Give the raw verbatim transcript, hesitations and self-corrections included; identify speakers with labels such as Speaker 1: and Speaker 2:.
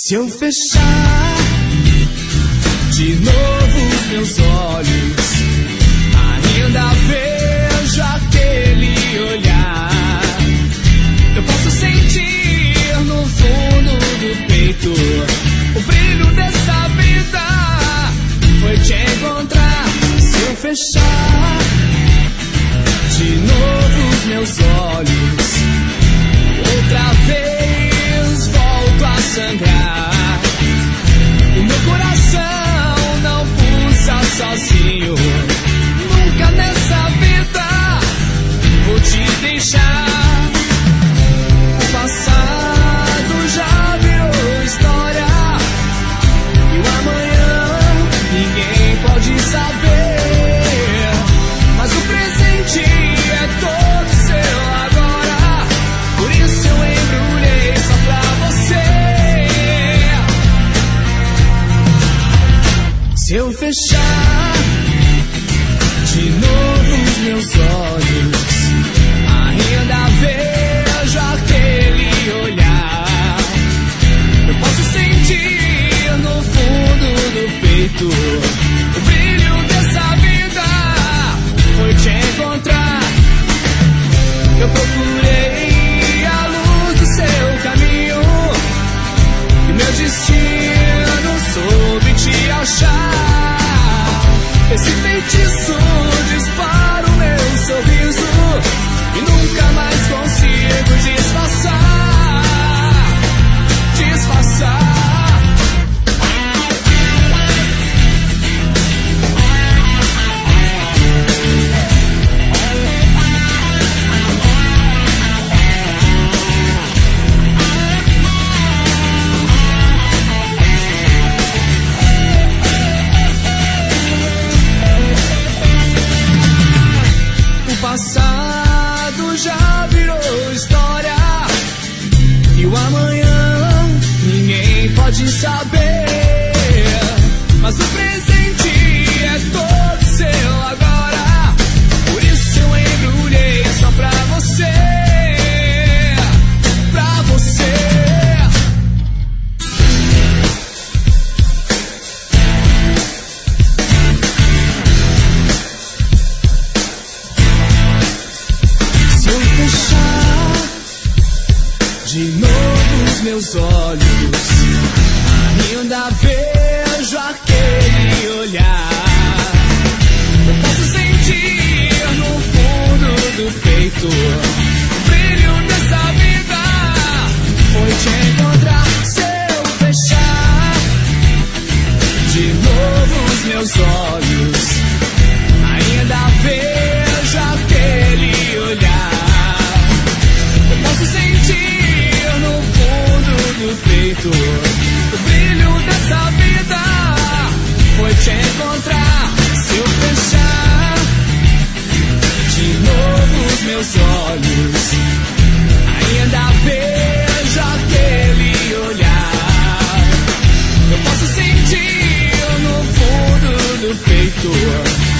Speaker 1: Se eu fechar de novo os meus olhos, ainda vejo aquele olhar. Eu posso sentir no fundo do peito o brilho dessa vida. Foi te encontrar. Se eu fechar de novo os meus olhos, outra vez volto a sangrar. O meu coração não pulsa sozinho. Nunca nessa vida vou te deixar. O passado já virou história, e o amanhã ninguém pode saber. Mas o presente é todo seu agora. Por isso eu embrulhei só pra você. Se eu fechar de novo os meus olhos, ainda vejo aquele olhar. Eu posso sentir no fundo do peito o brilho dessa vida. Foi te encontrar. Eu procurei a luz do seu caminho, e meu destino soube te achar. Esse feitiço dispara o meu sorriso, e nunca mais consigo disfarçar. Disfarçar. O passado já virou história, e o amanhã ninguém pode saber. Mas o presente é todo seu agora. Por isso eu embrulhei só pra você. Pra você. Se eu fechar de novo os meus olhos, ainda vejo aquele olhar. Eu posso sentir no fundo do peito o brilho dessa vida. Foi te encontrar. Se eu fechar de novo os meus olhos, ainda vejo aquele olhar. Eu posso sentir no fundo do peito o brilho dessa vida. Foi te encontrar. Se eu fechar de novo os meus olhos, ainda vejo aquele olhar. Eu posso sentir no fundo do peito